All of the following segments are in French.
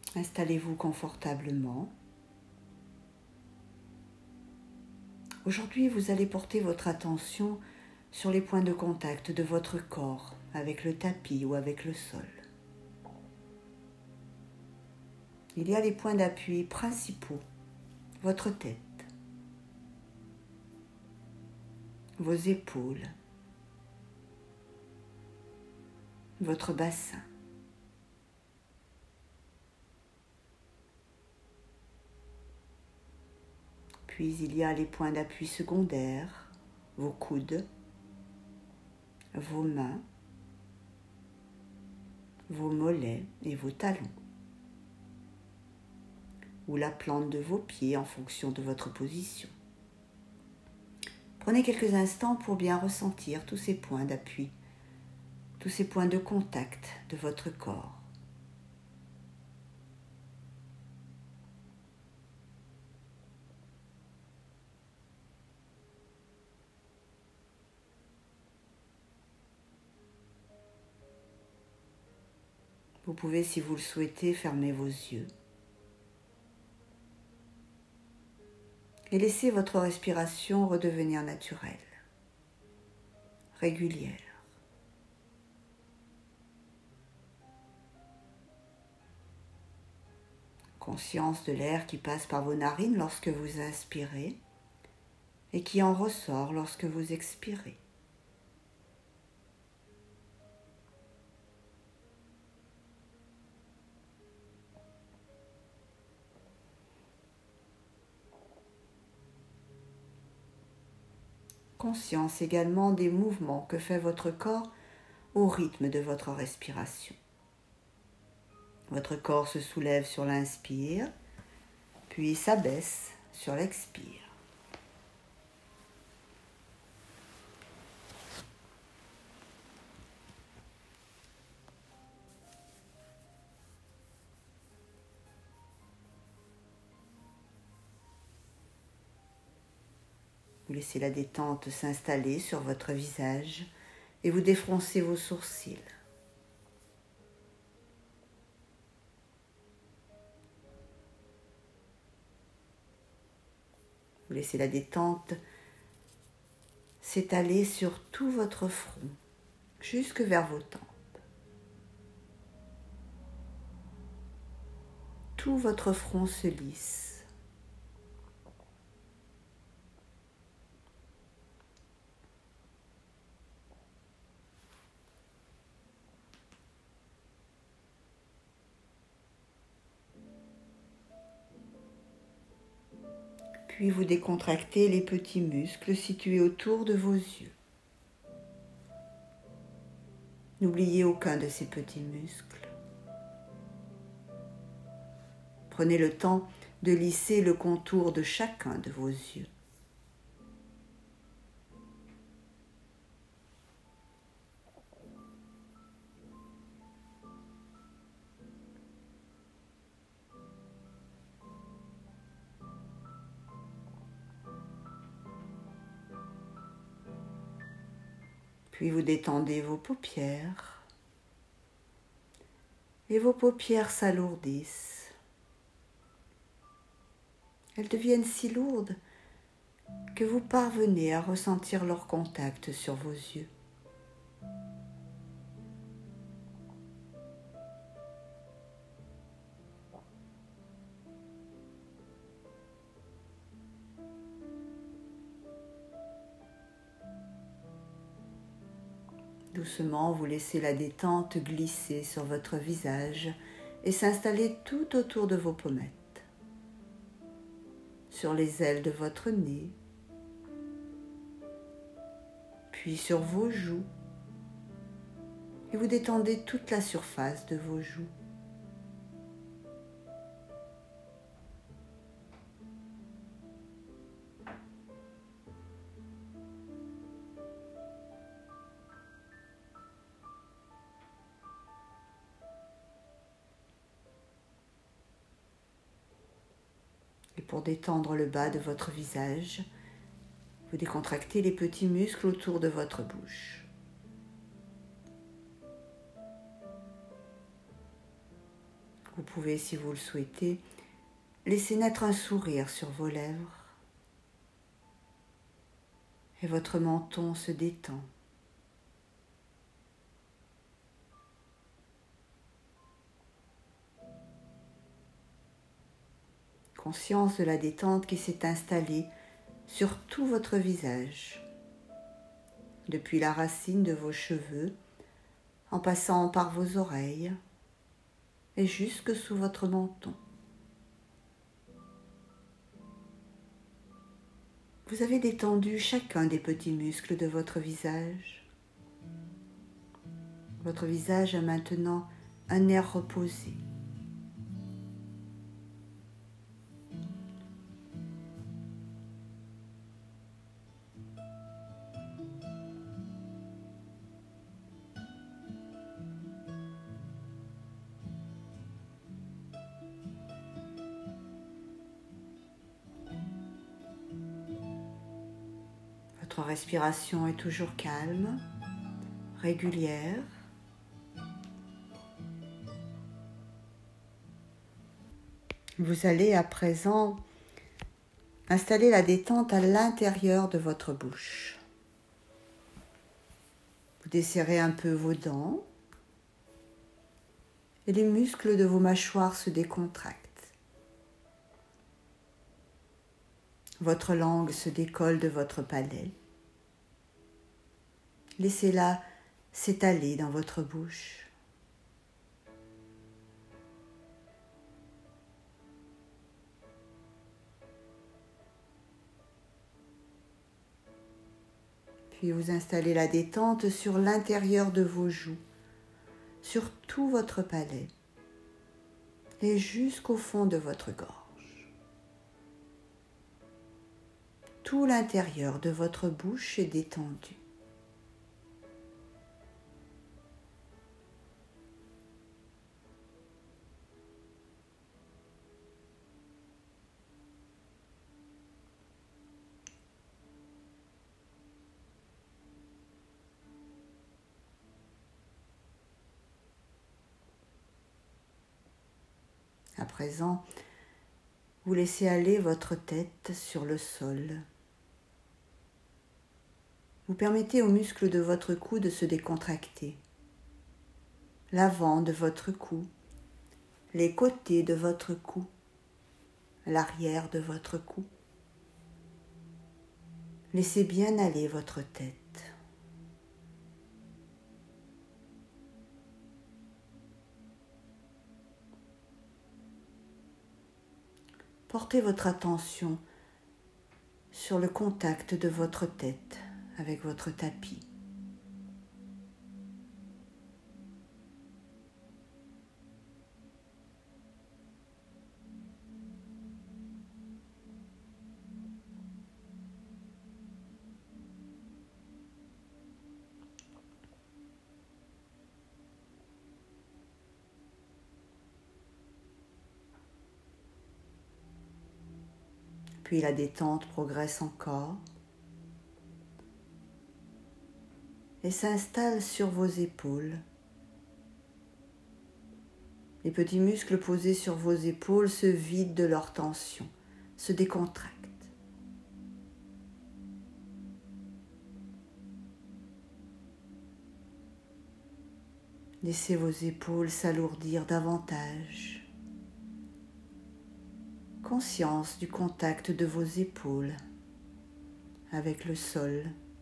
Installez-vous confortablement. Aujourd'hui, vous allez porter votre attention sur les points de contact de votre corps avec le tapis ou avec le sol. Il y a les points d'appui principaux, votre tête, vos épaules, votre bassin. Puis il y a les points d'appui secondaires, vos coudes, vos mains, vos mollets et vos talons, ou la plante de vos pieds en fonction de votre position. Prenez quelques instants pour bien ressentir tous ces points d'appui, tous ces points de contact de votre corps. Vous pouvez, si vous le souhaitez, fermer vos yeux et laisser votre respiration redevenir naturelle, régulière. Conscience de l'air qui passe par vos narines lorsque vous inspirez et qui en ressort lorsque vous expirez. Conscience également des mouvements que fait votre corps au rythme de votre respiration. Votre corps se soulève sur l'inspire, puis s'abaisse sur l'expire. Vous laissez la détente s'installer sur votre visage et vous défroncez vos sourcils. Vous laissez la détente s'étaler sur tout votre front, jusque vers vos tempes. Tout votre front se lisse. Puis vous décontractez les petits muscles situés autour de vos yeux. N'oubliez aucun de ces petits muscles. Prenez le temps de lisser le contour de chacun de vos yeux. Puis vous détendez vos paupières et vos paupières s'alourdissent. Elles deviennent si lourdes que vous parvenez à ressentir leur contact sur vos yeux. Doucement, vous laissez la détente glisser sur votre visage et s'installer tout autour de vos pommettes, sur les ailes de votre nez, puis sur vos joues, et vous détendez toute la surface de vos joues. Et pour détendre le bas de votre visage, vous décontractez les petits muscles autour de votre bouche. Vous pouvez, si vous le souhaitez, laisser naître un sourire sur vos lèvres et votre menton se détend. Conscience de la détente qui s'est installée sur tout votre visage, depuis la racine de vos cheveux, en passant par vos oreilles et jusque sous votre menton. Vous avez détendu chacun des petits muscles de votre visage. Votre visage a maintenant un air reposé. Votre respiration est toujours calme, régulière. Vous allez à présent installer la détente à l'intérieur de votre bouche. Vous desserrez un peu vos dents et les muscles de vos mâchoires se décontractent. Votre langue se décolle de votre palais. Laissez-la s'étaler dans votre bouche. Puis vous installez la détente sur l'intérieur de vos joues, sur tout votre palais et jusqu'au fond de votre gorge. Tout l'intérieur de votre bouche est détendu. À présent, vous laissez aller votre tête sur le sol. Vous permettez aux muscles de votre cou de se décontracter. L'avant de votre cou, les côtés de votre cou, l'arrière de votre cou. Laissez bien aller votre tête. Portez votre attention sur le contact de votre tête avec votre tapis. Puis la détente progresse encore et s'installe sur vos épaules. Les petits muscles posés sur vos épaules se vident de leur tension, se décontractent. Laissez vos épaules s'alourdir davantage. Conscience du contact de vos épaules avec le sol.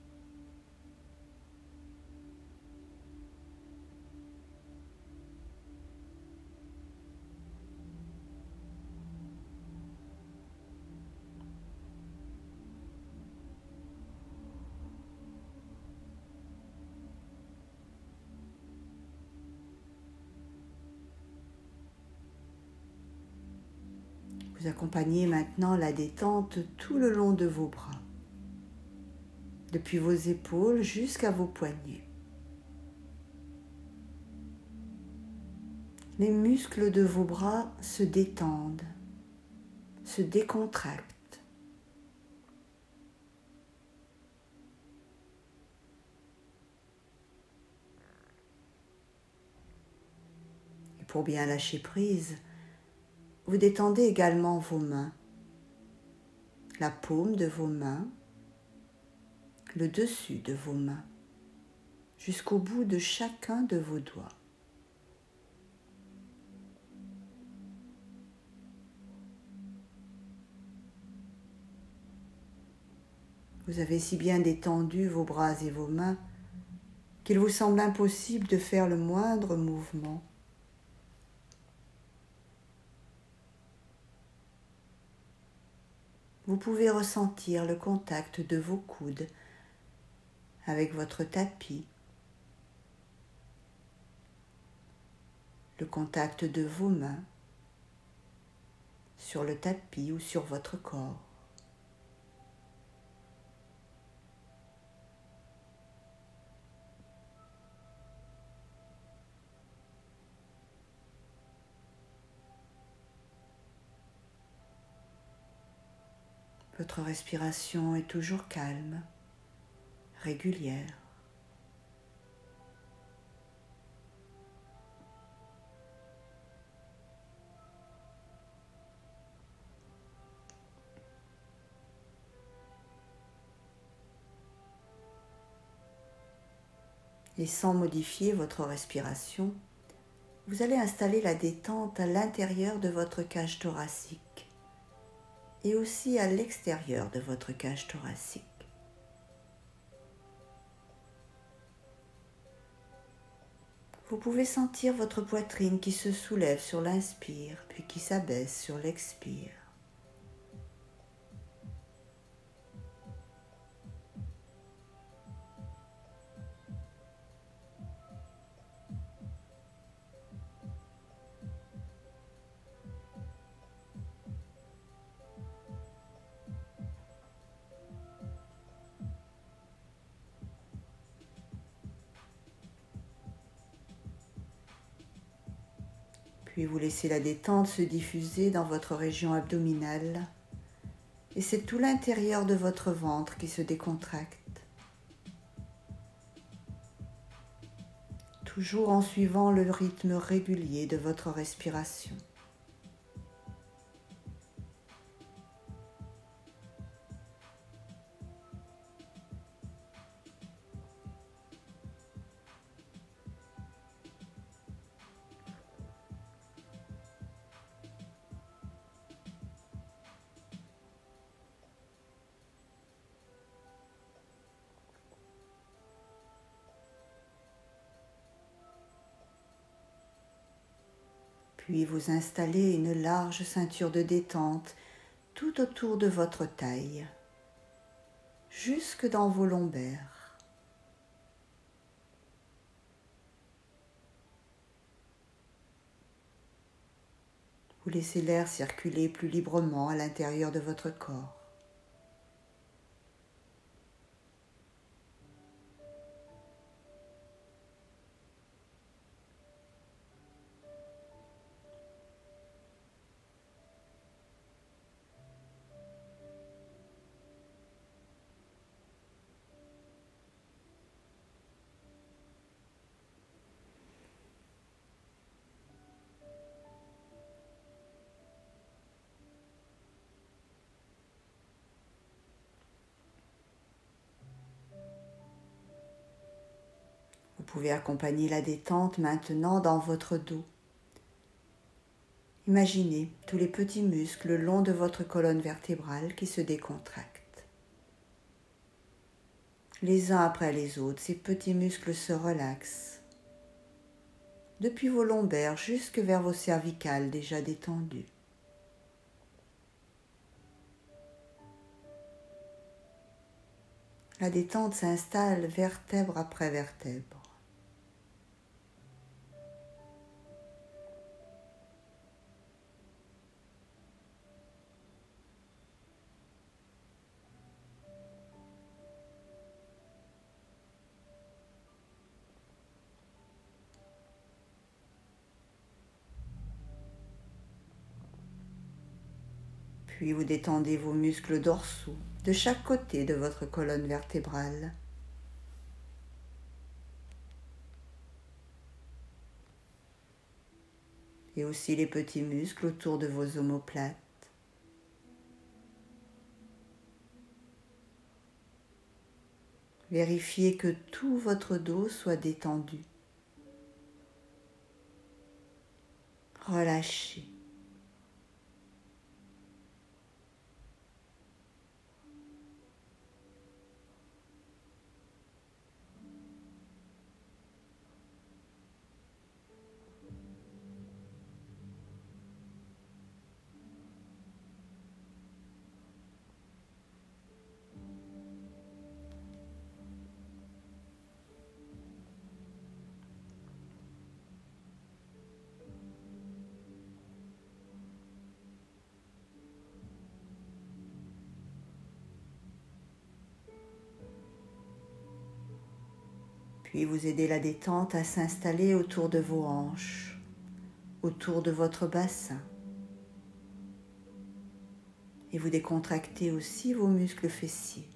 Vous accompagnez maintenant la détente tout le long de vos bras, depuis vos épaules jusqu'à vos poignets. Les muscles de vos bras se détendent, se décontractent. Et pour bien lâcher prise, vous détendez également vos mains, la paume de vos mains, le dessus de vos mains, jusqu'au bout de chacun de vos doigts. Vous avez si bien détendu vos bras et vos mains qu'il vous semble impossible de faire le moindre mouvement. Vous pouvez ressentir le contact de vos coudes avec votre tapis, le contact de vos mains sur le tapis ou sur votre corps. Votre respiration est toujours calme, régulière. Et sans modifier votre respiration, vous allez installer la détente à l'intérieur de votre cage thoracique et aussi à l'extérieur de votre cage thoracique. Vous pouvez sentir votre poitrine qui se soulève sur l'inspire, puis qui s'abaisse sur l'expire. Puis vous laissez la détente se diffuser dans votre région abdominale et c'est tout l'intérieur de votre ventre qui se décontracte. Toujours en suivant le rythme régulier de votre respiration. Puis vous installez une large ceinture de détente tout autour de votre taille, jusque dans vos lombaires. Vous laissez l'air circuler plus librement à l'intérieur de votre corps. Vous pouvez accompagner la détente maintenant dans votre dos. Imaginez tous les petits muscles le long de votre colonne vertébrale qui se décontractent. Les uns après les autres, ces petits muscles se relaxent, depuis vos lombaires jusque vers vos cervicales déjà détendues. La détente s'installe vertèbre après vertèbre. Puis vous détendez vos muscles dorsaux de chaque côté de votre colonne vertébrale. et aussi les petits muscles autour de vos omoplates. Vérifiez que tout votre dos soit détendu. Relâchez. Puis vous aidez la détente à s'installer autour de vos hanches, autour de votre bassin. Et vous décontractez aussi vos muscles fessiers.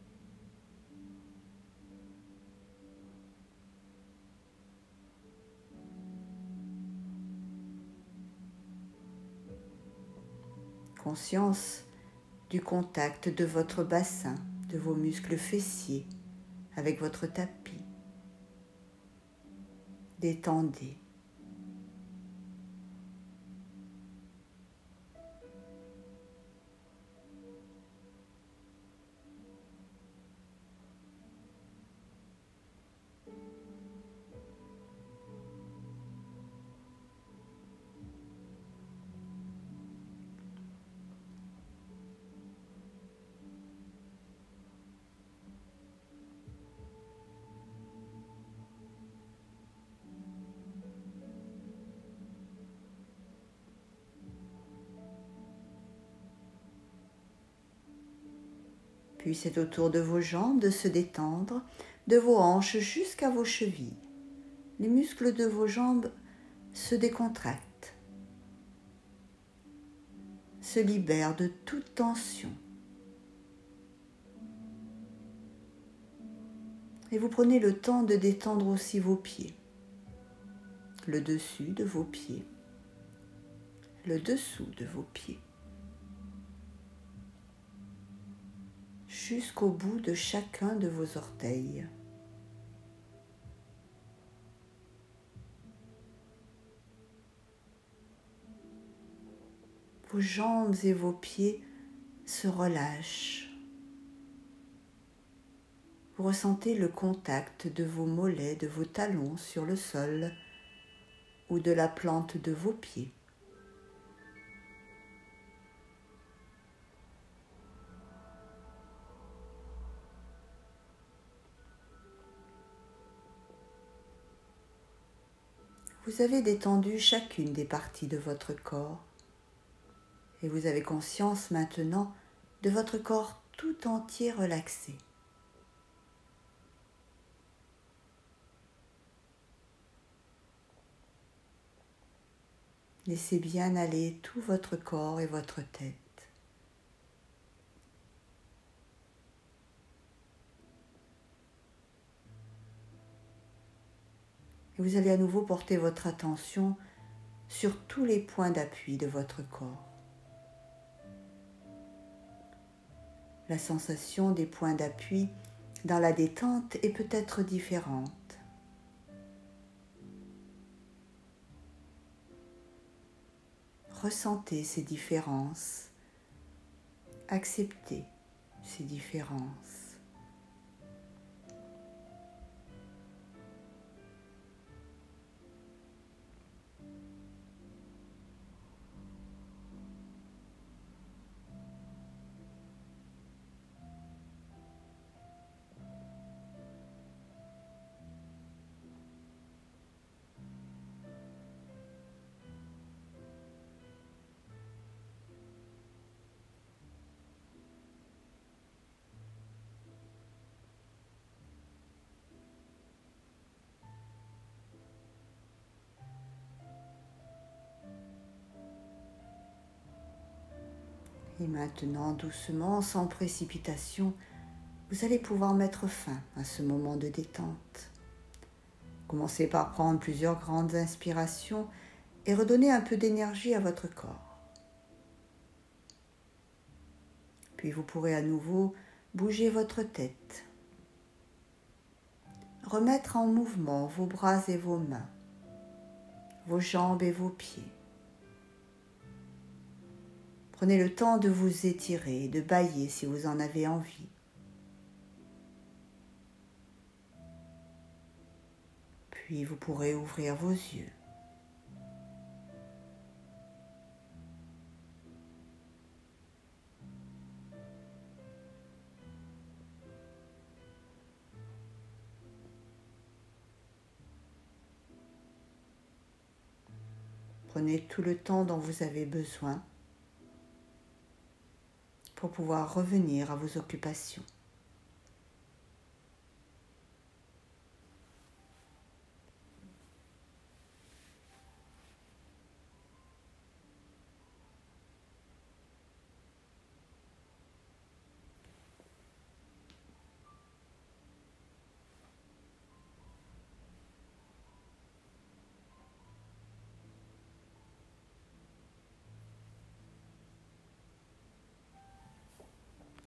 Conscience du contact de votre bassin, de vos muscles fessiers avec votre tapis. Détendez. Puis c'est au tour de vos jambes de se détendre, de vos hanches jusqu'à vos chevilles. Les muscles de vos jambes se décontractent, se libèrent de toute tension. Et vous prenez le temps de détendre aussi vos pieds, le dessus de vos pieds, le dessous de vos pieds, jusqu'au bout de chacun de vos orteils. Vos jambes et vos pieds se relâchent. Vous ressentez le contact de vos mollets, de vos talons sur le sol ou de la plante de vos pieds. Vous avez détendu chacune des parties de votre corps et vous avez conscience maintenant de votre corps tout entier relaxé. Laissez bien aller tout votre corps et votre tête. Et vous allez à nouveau porter votre attention sur tous les points d'appui de votre corps. La sensation des points d'appui dans la détente est peut-être différente. Ressentez ces différences, acceptez ces différences. Et maintenant, doucement, sans précipitation, vous allez pouvoir mettre fin à ce moment de détente. Commencez par prendre plusieurs grandes inspirations et redonnez un peu d'énergie à votre corps. Puis vous pourrez à nouveau bouger votre tête, remettre en mouvement vos bras et vos mains, vos jambes et vos pieds. Prenez le temps de vous étirer, de bâiller si vous en avez envie. Puis vous pourrez ouvrir vos yeux. Prenez tout le temps dont vous avez besoin pour pouvoir revenir à vos occupations.